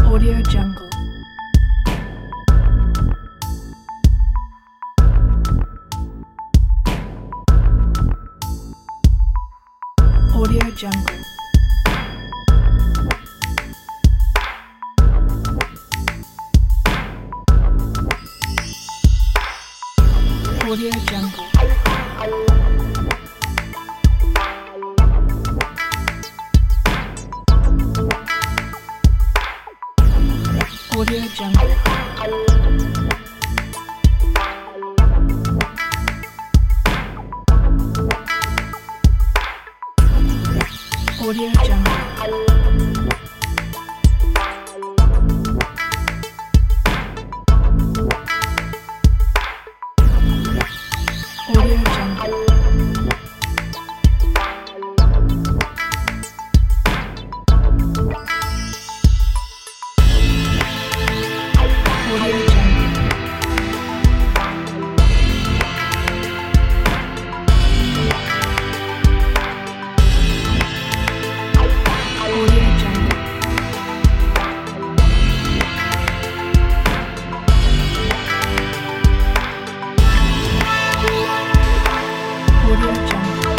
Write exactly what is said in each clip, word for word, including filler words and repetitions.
Audio Jungle. Audio Jungle. Audio Jungle. Audio Jungle. Audio Jungle. Audio Jungle. Audio Jungle. Audio Jungle. Audio Jungle.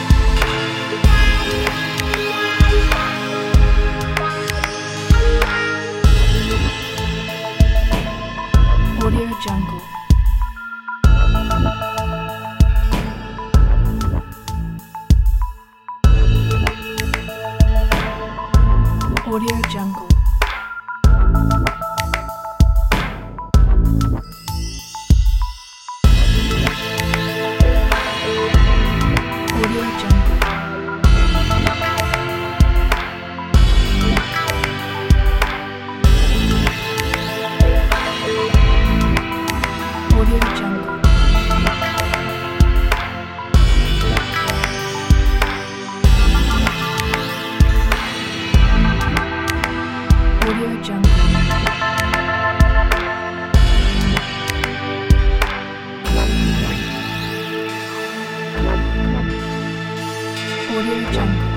Audio Jungle. Audio Jungle. Audio Jungle. Audio Jungle. Audio Jungle. Audio Jungle.